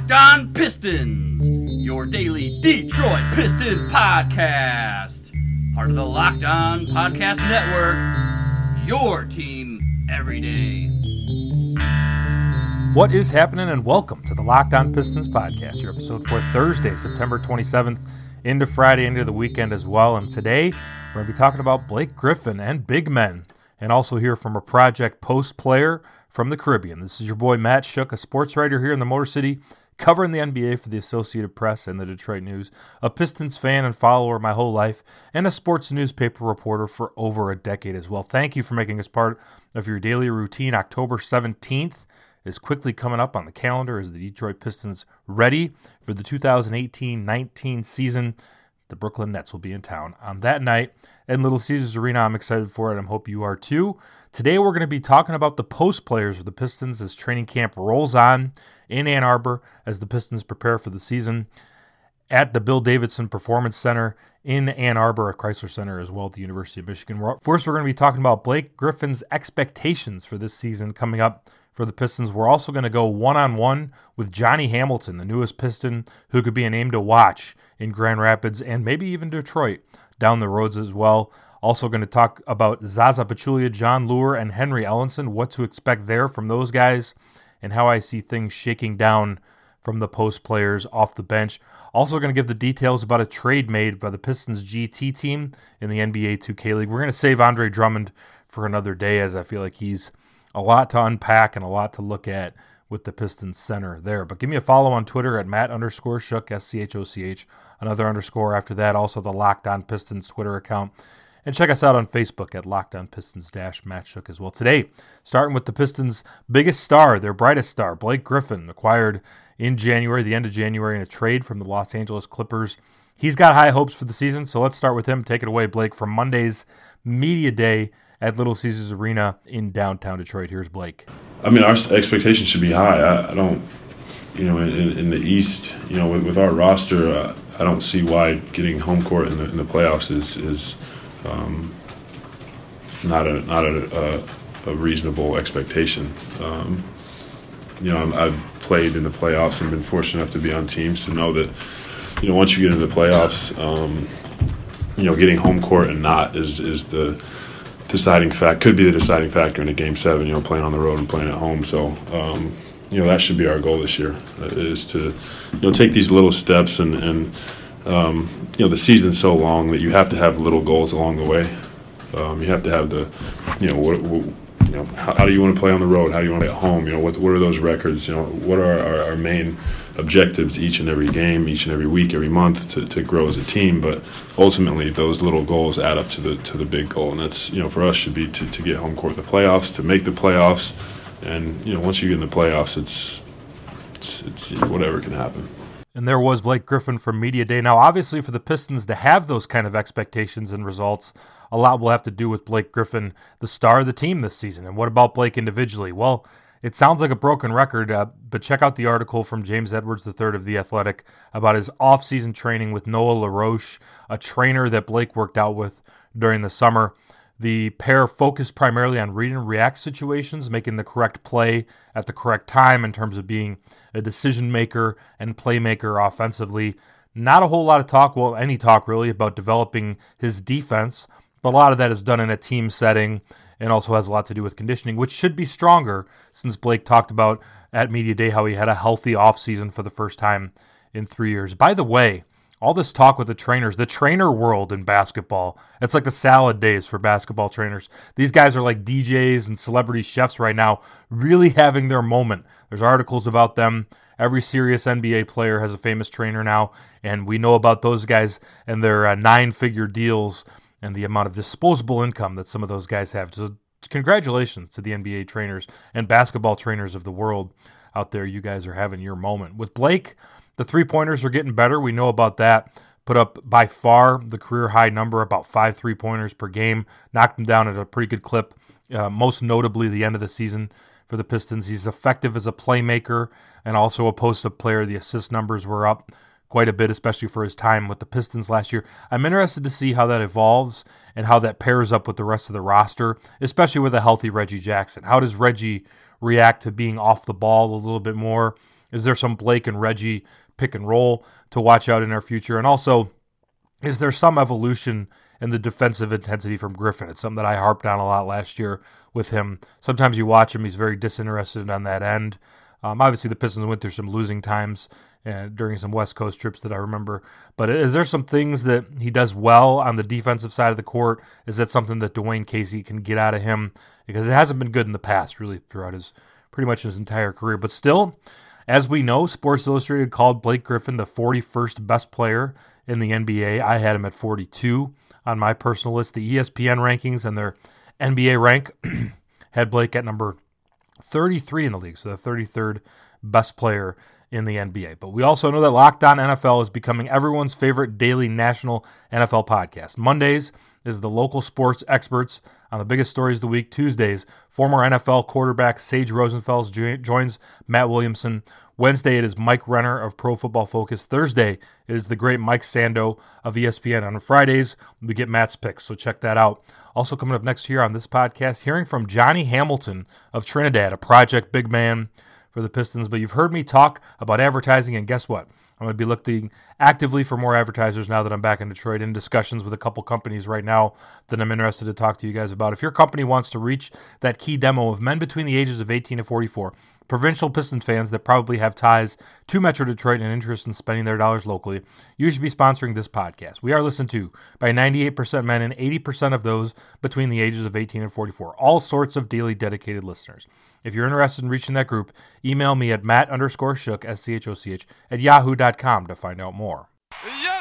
Locked On Pistons, your daily Detroit Pistons podcast. Part of the Locked On Podcast Network, your team every day. What is happening, and welcome to the Locked On Pistons podcast, your episode for Thursday, September 27th, into Friday, into the weekend as well. And today, we're going to be talking about Blake Griffin and big men, and also hear from a Project Post player from the Caribbean. This is your boy Matt Shook, a sports writer here in the Motor City, covering the NBA for the Associated Press and the Detroit News, a Pistons fan and follower my whole life, and a sports newspaper reporter for over a decade as well. Thank you for making us part of your daily routine. October 17th is quickly coming up on the calendar as the Detroit Pistons ready for the 2018-19 season. The Brooklyn Nets will be in town on that night at Little Caesars Arena. I'm excited for it. I hope you are too. Today we're going to be talking about the post players of the Pistons as training camp rolls on in Ann Arbor as the Pistons prepare for the season at the Bill Davidson Performance Center in Ann Arbor, at Chrysler Center as well at the University of Michigan. First, we're going to be talking about Blake Griffin's expectations for this season coming up for the Pistons. We're also going to go one-on-one with Johnny Hamilton, the newest Piston, who could be a name to watch in Grand Rapids and maybe even Detroit down the roads as well. Also going to talk about Zaza Pachulia, John Lure, and Henry Ellenson, what to expect there from those guys, and how I see things shaking down from the post players off the bench. Also going to give the details about a trade made by the Pistons GT team in the NBA 2K League. We're going to save Andre Drummond for another day, as I feel like he's a lot to unpack and a lot to look at with the Pistons center there. But give me a follow on Twitter at Matt_Shook, SCHOCH, another underscore after that. Also the Locked On Pistons Twitter account. And check us out on Facebook at Locked On Pistons-Matt Shook as well. Today, starting with the Pistons' biggest star, their brightest star, Blake Griffin, acquired in January, the end of January, in a trade from the Los Angeles Clippers. He's got high hopes for the season, so let's start with him. Take it away, Blake, from Monday's Media Day at Little Caesars Arena in downtown Detroit. Here's Blake. I mean, our expectations should be high. I don't, in the East, with our roster, I don't see why getting home court in the playoffs is not a reasonable expectation. I've played in the playoffs and been fortunate enough to be on teams to know that, once you get into the playoffs, getting home court and not is the deciding fact, could be the deciding factor in a Game 7, playing on the road and playing at home. So, that should be our goal this year, is to, take these little steps and the season's so long that you have to have little goals along the way. You have to have the, how do you want to play on the road? How do you want to play at home? What are those records? What are our main objectives each and every game, each and every week, every month to grow as a team? But ultimately, those little goals add up to the big goal, and that's for us should be to get home court in the playoffs, to make the playoffs, and once you get in the playoffs, it's whatever can happen. And there was Blake Griffin from Media Day. Now, obviously, for the Pistons to have those kind of expectations and results, a lot will have to do with Blake Griffin, the star of the team this season. And what about Blake individually? Well, it sounds like a broken record, but check out the article from James Edwards III of The Athletic about his off-season training with Noah LaRoche, a trainer that Blake worked out with during the summer. The pair focused primarily on read and react situations, making the correct play at the correct time in terms of being a decision maker and playmaker offensively. Not a whole lot of talk, well, any talk really, about developing his defense, but a lot of that is done in a team setting and also has a lot to do with conditioning, which should be stronger since Blake talked about at Media Day how he had a healthy offseason for the first time in 3 years. By the way, all this talk with the trainers, the trainer world in basketball, it's like the salad days for basketball trainers. These guys are like DJs and celebrity chefs right now, really having their moment. There's articles about them. Every serious NBA player has a famous trainer now, and we know about those guys and their 9-figure deals and the amount of disposable income that some of those guys have. So congratulations to the NBA trainers and basketball trainers of the world out there. You guys are having your moment. With Blake, the three-pointers are getting better. We know about that. Put up by far the career-high number, about 5 3-pointers per game. Knocked them down at a pretty good clip, most notably the end of the season for the Pistons. He's effective as a playmaker and also a post-up player. The assist numbers were up quite a bit, especially for his time with the Pistons last year. I'm interested to see how that evolves and how that pairs up with the rest of the roster, especially with a healthy Reggie Jackson. How does Reggie react to being off the ball a little bit more is there some Blake and Reggie pick and roll to watch out in our future? And also, is there some evolution in the defensive intensity from Griffin? It's something that I harped on a lot last year with him. Sometimes you watch him, he's very disinterested on that end. Obviously, the Pistons went through some losing times during some West Coast trips that I remember. But is there some things that he does well on the defensive side of the court? Is that something that Dwayne Casey can get out of him? Because it hasn't been good in the past, really, throughout pretty much his entire career. But still, as we know, Sports Illustrated called Blake Griffin the 41st best player in the NBA. I had him at 42 on my personal list. The ESPN rankings and their NBA rank had Blake at number 33 in the league, so the 33rd best player in the NBA. But we also know that Locked On NFL is becoming everyone's favorite daily national NFL podcast. Mondays is the local sports experts on the biggest stories of the week. Tuesdays, former NFL quarterback Sage Rosenfels joins Matt Williamson. Wednesday, it is Mike Renner of Pro Football Focus. Thursday, it is the great Mike Sando of ESPN. On Fridays, we get Matt's picks, so check that out. Also coming up next year on this podcast, hearing from Johnny Hamilton of Trinidad, a project big man for the Pistons. But you've heard me talk about advertising, and guess what? I'm going to be looking actively for more advertisers now that I'm back in Detroit, in discussions with a couple companies right now that I'm interested to talk to you guys about. If your company wants to reach that key demo of men between the ages of 18 and 44, provincial Pistons fans that probably have ties to Metro Detroit and interest in spending their dollars locally, you should be sponsoring this podcast. We are listened to by 98% men and 80% of those between the ages of 18 and 44. All sorts of daily dedicated listeners. If you're interested in reaching that group, email me at matt_shook, SCHOCH, at yahoo.com to find out more. Yes,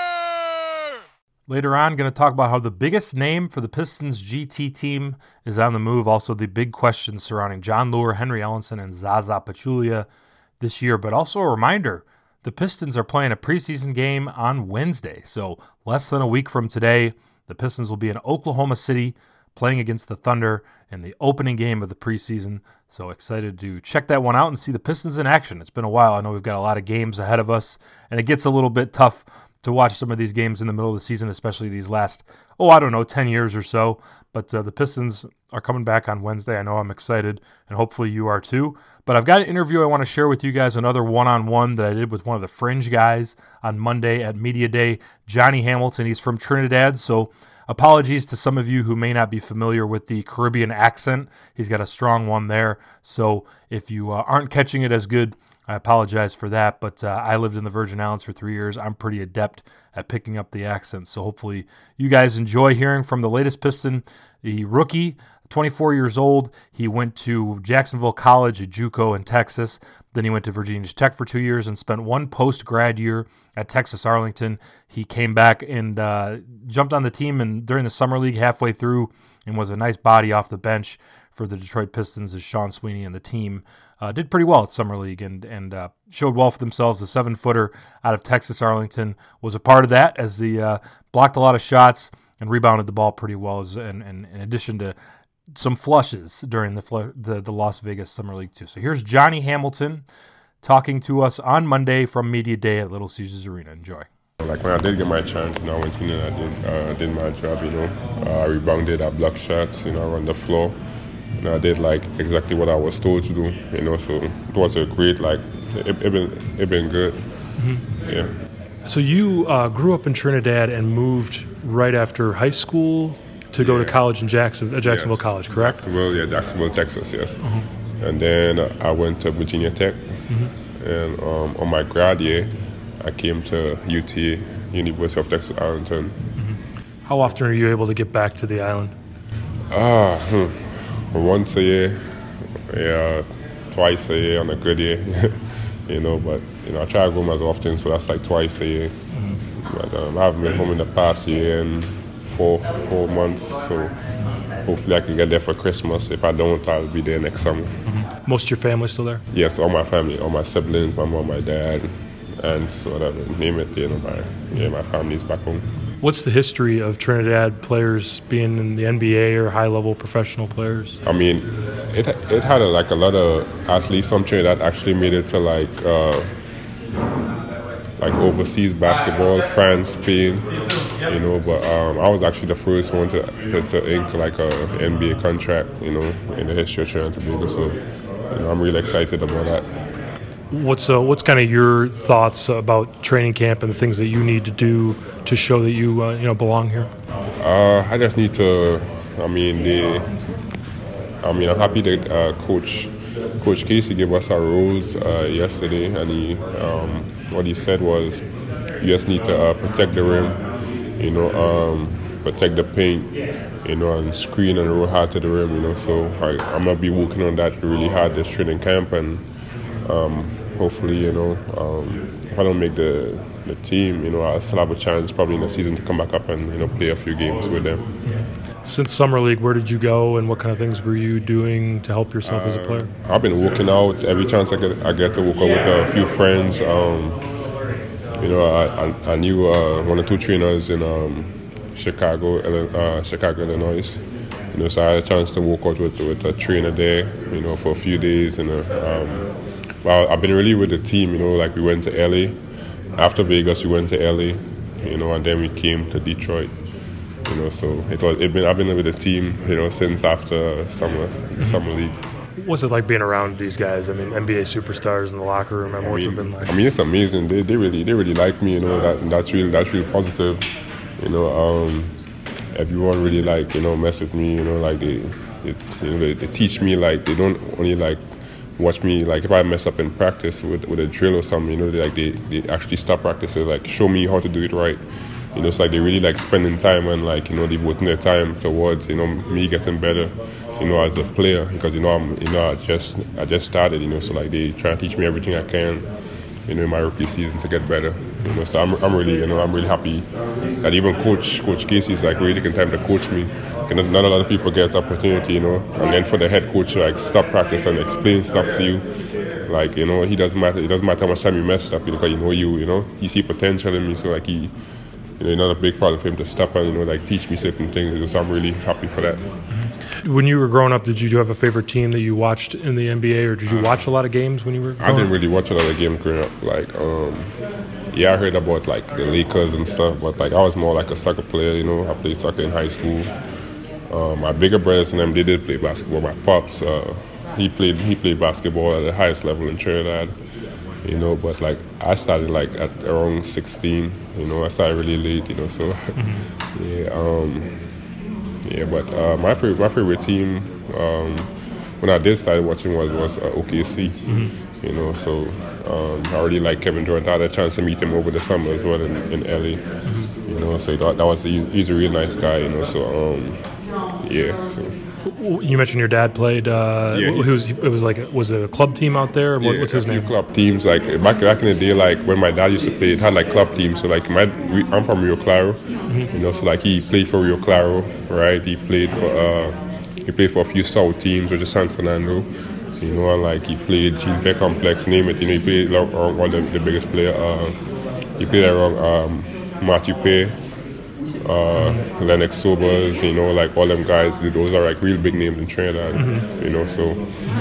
sir! Later on, going to talk about how the biggest name for the Pistons GT team is on the move. Also, the big questions surrounding John Lure, Henry Ellenson, and Zaza Pachulia this year. But also a reminder, the Pistons are playing a preseason game on Wednesday. So less than a week from today, the Pistons will be in Oklahoma City playing against the Thunder in the opening game of the preseason. So excited to check that one out and see the Pistons in action. It's been a while. I know we've got a lot of games ahead of us, and it gets a little bit tough to watch some of these games in the middle of the season, especially these last, 10 years or so. But the Pistons are coming back on Wednesday. I know I'm excited, and hopefully you are too. But I've got an interview I want to share with you guys, another one-on-one that I did with one of the Fringe guys on Monday at Media Day, Johnny Hamilton. He's from Trinidad, so apologies to some of you who may not be familiar with the Caribbean accent. He's got a strong one there. So if you aren't catching it as good, I apologize for that. But I lived in the Virgin Islands for 3 years. I'm pretty adept at picking up the accent. So hopefully you guys enjoy hearing from the latest Piston, the rookie, 24 years old. He went to Jacksonville College at JUCO in Texas. Then he went to Virginia Tech for 2 years and spent one post-grad year at Texas Arlington. He came back and jumped on the team and during the summer league halfway through and was a nice body off the bench for the Detroit Pistons as Sean Sweeney and the team did pretty well at summer league and showed well for themselves. The 7-footer out of Texas Arlington was a part of that as he blocked a lot of shots and rebounded the ball pretty well and in addition to some flushes during the Las Vegas Summer League too. So here's Johnny Hamilton talking to us on Monday from Media Day at Little Caesars Arena. Enjoy. Like when I did get my chance, I went in and I did my job, I rebounded, I blocked shots, I run the floor. I did like exactly what I was told to do, so it was a great, it been good. Mm-hmm. Yeah. So you grew up in Trinidad and moved right after high school to go to college in Jacksonville College, correct? Jacksonville, Texas, yes. Mm-hmm. And then I went to Virginia Tech, mm-hmm. and on my grad year, I came to UT, University of Texas Arlington. Mm-hmm. How often are you able to get back to the island? Once a year, twice a year on a good year, but I try to go home as often, so that's like twice a year. Mm-hmm. But I haven't been home in the past year and four months, so hopefully I can get there for Christmas. If I don't, I'll be there next summer. Mm-hmm. Most of your family still there? Yes, all my family, all my siblings, my mom, my dad, and so whatever, name it, my family's back home. What's the history of Trinidad players being in the NBA or high-level professional players? I mean, it had a lot of athletes from Trinidad actually made it to like overseas basketball, France, Spain, But I was actually the first one to ink like a NBA contract, in the history of Trinidad and Tobago. So, I'm really excited about that. What's kind of your thoughts about training camp and the things that you need to do to show that you belong here? I just need to. I'm happy that Coach Casey gave us our roles yesterday, and what he said was, you just need to protect the rim, protect the paint, and screen and roll hard to the rim, So I'm gonna be working on that really hard this training camp, and hopefully, if I don't make the team, I'll still have a chance probably in the season to come back up and play a few games with them. Since Summer League, where did you go, and what kind of things were you doing to help yourself as a player? I've been working out every chance I get to work out with a few friends. I knew one or two trainers in Chicago, Illinois. So I had a chance to work out with a trainer there, for a few days. Well, I've been really with the team. Like we went to LA. After Vegas, we went to LA. And then we came to Detroit. So I've been with the team, since after summer league. What's it like being around these guys? I mean, NBA superstars in the locker room. What's it been like? It's amazing. They really like me. That's really positive. Everyone really mess with me. They teach me. They don't only watch me. If I mess up in practice with a drill or something, they actually stop practice to show me how to do it right. It's they really spending time and devoting their time towards me getting better, as a player, because I just started, so they try to teach me everything I can, in my rookie season to get better. So I'm really happy that even Coach Casey is really taking time to coach me. Not a lot of people get the opportunity, and then for the head coach to stop practice and explain stuff to you, it doesn't matter how much time you messed up, because he see potential in me, so he. Not a big problem for him to step and teach me certain things. So I'm really happy for that. When you were growing up, did you have a favorite team that you watched in the NBA, or did you watch a lot of games when you were growing up? I didn't really watch a lot of games growing up. I heard about the Lakers and stuff, but I was more like a soccer player. I played soccer in high school. My bigger brothers and them, they did play basketball. My pops, he played basketball at the highest level in Trinidad. But I started at around 16. I started really late. So But my favorite team when I did start watching was OKC. So I already like Kevin Durant. I had a chance to meet him over the summer as well in LA. So he's a really nice guy. So. You mentioned your dad played. Was it a club team out there? What's his name? Club teams. Back in the day, when my dad used to play, it had club teams. So I'm from Rio Claro. So he played for Rio Claro, right? He played for a few South teams, which is San Fernando. And he played Gene Beck Complex, name it. He played around all the biggest players. He played around Matthew Pay. Lennox Sobers, all them guys, those are real big names in Trinidad, so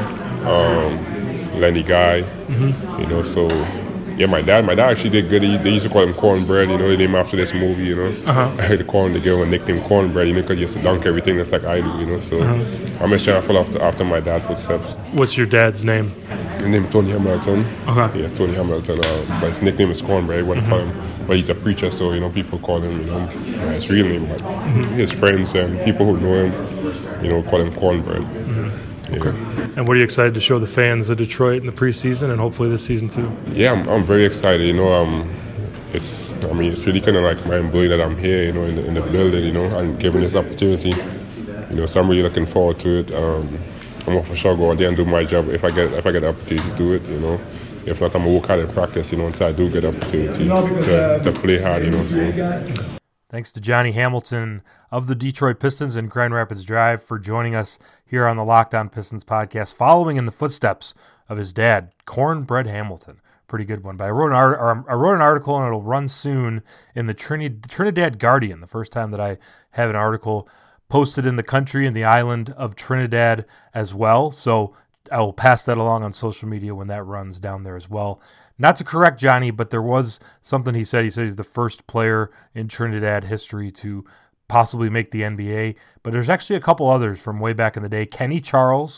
Lenny Guy, so my dad actually did good. They used to call him Cornbread, they named after this movie, I heard they gave him a nickname Cornbread, because he used to dunk everything just like I do, so I'm just trying to follow after my dad's footsteps. What's your dad's name? His name is Tony Hamilton. Yeah, Tony Hamilton, but his nickname is Cornbread, call him. But he's a preacher, so people call him, his real name. But his friends and people who know him, call him Cornbread. Okay. And what are you excited to show the fans of Detroit in the preseason and hopefully this season too? Yeah, I'm very excited. It's really kind of mind blowing that I'm here, in the building, and given this opportunity. So I'm really looking forward to it. I'm gonna for sure go out there and do my job if I get the opportunity to do it. If not, I'm gonna work hard in practice, until I do get the opportunity to play hard, So. Thanks to Johnny Hamilton of the Detroit Pistons and Grand Rapids Drive for joining us here on the Locked On Pistons podcast, following in the footsteps of his dad, Cornbread Hamilton. Pretty good one. But I wrote an article, and it'll run soon in the Trinidad Guardian, the first time that I have an article posted in the country and the island of Trinidad as well. So I will pass that along on social media when that runs down there as well. Not to correct Johnny, but there was something he said. He said he's the first player in Trinidad history to possibly make the NBA. But there's actually a couple others from way back in the day. Kenny Charles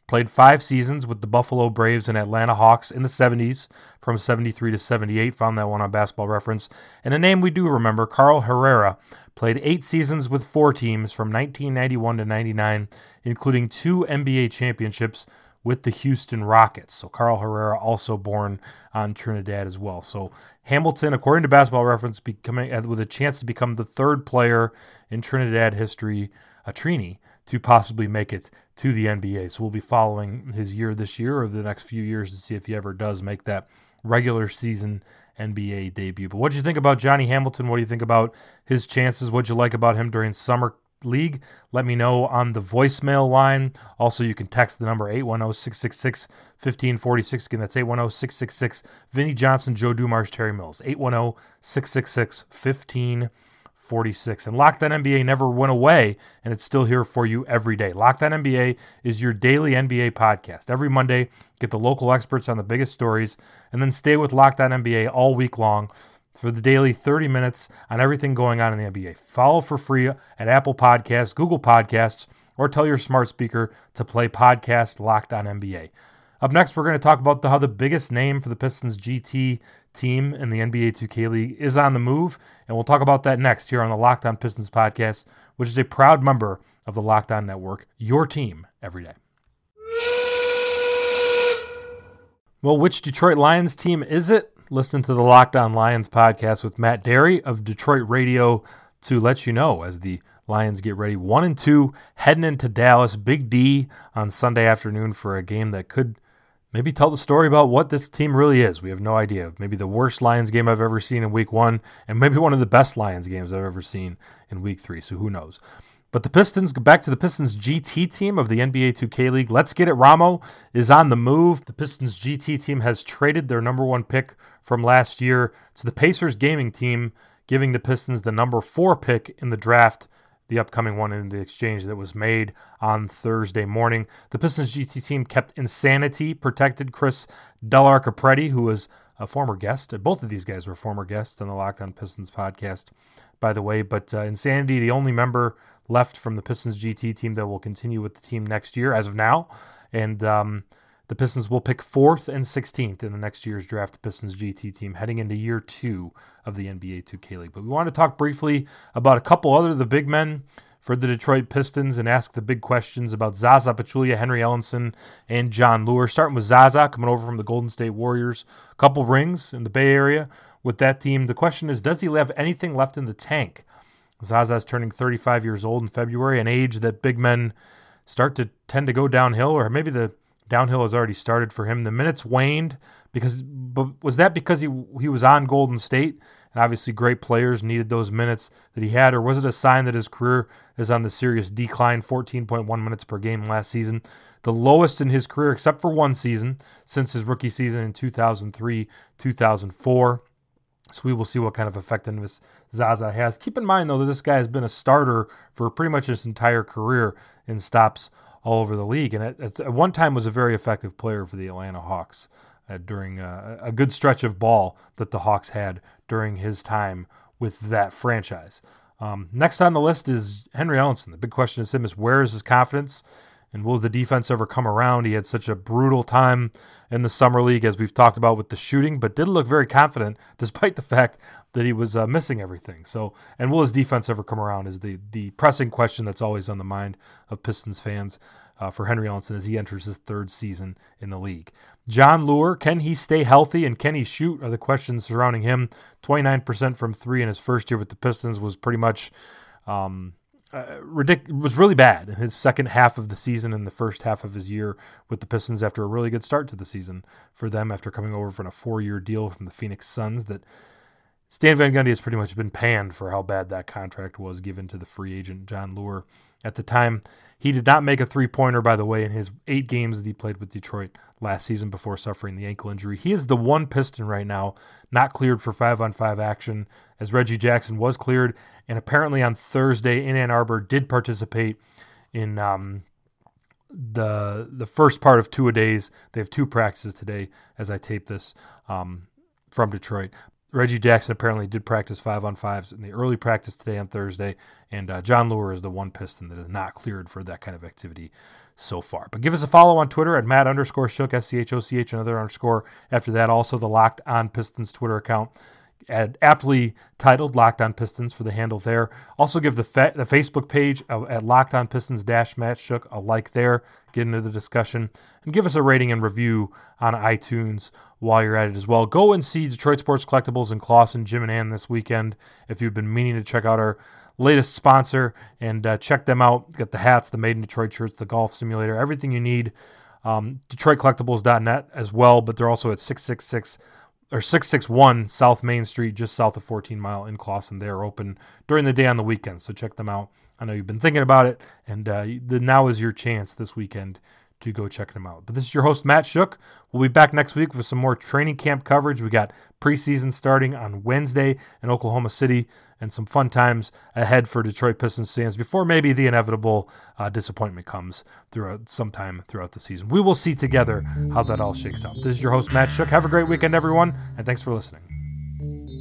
Played 5 seasons with the Buffalo Braves and Atlanta Hawks in the 70s, from 73 to 78. Found that one on Basketball Reference. And a name we do remember, Carl Herrera, played 8 seasons with 4 teams from 1991 to 99, including 2 NBA championships with the Houston Rockets. So Carl Herrera also born on Trinidad as well. So Hamilton, according to Basketball Reference, becoming with a chance to become the 3rd player in Trinidad history, a Trini, to possibly make it to the NBA. So we'll be following his year this year or the next few years to see if he ever does make that regular season NBA debut. But what did you think about Johnny Hamilton? What do you think about his chances? What did you like about him during summer league? Let me know on the voicemail line. Also, you can text the number 810-666-1546. Again, that's 810-666. Vinny Johnson, Joe Dumars, Terry Mills. 810-666-1546. And Locked On NBA never went away, and it's still here for you every day. Locked On NBA is your daily NBA podcast. Every Monday, get the local experts on the biggest stories, and then stay with Locked On NBA all week long for the daily 30 minutes on everything going on in the NBA. Follow for free at Apple Podcasts, Google Podcasts, or tell your smart speaker to play podcast Locked On NBA. Up next, we're going to talk about how the biggest name for the Pistons GT team in the NBA 2K League is on the move, and we'll talk about that next here on the Locked On Pistons podcast, which is a proud member of the Locked On Network, your team every day. Well, which Detroit Lions team is it? Listen to the Locked On Lions podcast with Matt Derry of Detroit Radio to let you know as the Lions get ready 1-2 heading into Dallas. Big D on Sunday afternoon for a game that could maybe tell the story about what this team really is. We have no idea. Maybe the worst Lions game I've ever seen in Week 1, and maybe one of the best Lions games I've ever seen in Week 3, so who knows. But the Pistons, back to the Pistons GT team of the NBA 2K League. Let's Get It Ramo is on the move. The Pistons GT team has traded their number 1 pick from last year to the Pacers gaming team, giving the Pistons the number 4 pick in the draft, the upcoming one in the exchange that was made on Thursday morning. The Pistons GT team kept Insanity, protected Chris Dellarcapredi, who was a former guest. Both of these guys were former guests on the Locked On Pistons podcast, by the way. But Insanity, the only member left from the Pistons GT team that will continue with the team next year as of now. And the Pistons will pick 4th and 16th in the next year's draft, the Pistons GT team, heading into year 2 of the NBA 2K League. But we want to talk briefly about a couple other of the big men for the Detroit Pistons and ask the big questions about Zaza Pachulia, Henry Ellenson, and Jon Leuer. Starting with Zaza, coming over from the Golden State Warriors. A couple rings in the Bay Area with that team. The question is, does he have anything left in the tank? Zaza's turning 35 years old in February, an age that big men start to tend to go downhill, or maybe the downhill has already started for him. The minutes waned but was that because he was on Golden State and obviously great players needed those minutes that he had, or was it a sign that his career is on the serious decline? 14.1 minutes per game last season, the lowest in his career except for one season since his rookie season in 2003-2004. So we will see what kind of effectiveness Zaza has. Keep in mind, though, that this guy has been a starter for pretty much his entire career in stops all over the league, and at one time was a very effective player for the Atlanta Hawks during a good stretch of ball that the Hawks had during his time with that franchise. Next on the list is Henry Ellenson. The big question is where is his confidence, and will the defense ever come around? He had such a brutal time in the summer league, as we've talked about with the shooting, but did look very confident despite the fact that he was missing everything. So, and will his defense ever come around is the pressing question that's always on the mind of Pistons fans for Henry Ellenson as he enters his 3rd season in the league. Jon Leuer, can he stay healthy and can he shoot, are the questions surrounding him. 29% from 3 in his first year with the Pistons was pretty much was really bad in his second half of the season and the first half of his year with the Pistons after a really good start to the season for them after coming over from a 4-year deal from the Phoenix Suns that Stan Van Gundy has pretty much been panned for how bad that contract was given to the free agent Jon Leuer at the time. He did not make a three-pointer, by the way, in his 8 games that he played with Detroit last season before suffering the ankle injury. He is the one Piston right now not cleared for 5-on-5 action, as Reggie Jackson was cleared, and apparently on Thursday in Ann Arbor did participate in the first part of 2-a-days. They have 2 practices today as I tape this from Detroit. Reggie Jackson apparently did practice 5-on-5s in the early practice today on Thursday, and John Lure is the one Piston that is not cleared for that kind of activity so far. But give us a follow on Twitter at Matt_Schoch, SCHOCH, another underscore after that. Also the Locked On Pistons Twitter account, aptly titled Locked On Pistons for the handle there. Also give the Facebook page at Locked On Pistons Matt Schoch a like there. Get into the discussion and give us a rating and review on iTunes while you're at it as well. Go and see Detroit Sports Collectibles in Clawson, Jim and Ann this weekend if you've been meaning to check out our latest sponsor, and check them out. Got the hats, the Made in Detroit shirts, the golf simulator, everything you need. DetroitCollectibles.net as well, but they're also at 661 South Main Street, just south of 14 Mile in Clawson. They are open during the day on the weekend, so check them out. I know you've been thinking about it, and now is your chance this weekend to go check them out. But this is your host, Matt Schoch. We'll be back next week with some more training camp coverage. We got preseason starting on Wednesday in Oklahoma City, and some fun times ahead for Detroit Pistons fans before maybe the inevitable disappointment comes sometime throughout the season. We will see together how that all shakes out. This is your host, Matt Schoch. Have a great weekend, everyone, and thanks for listening.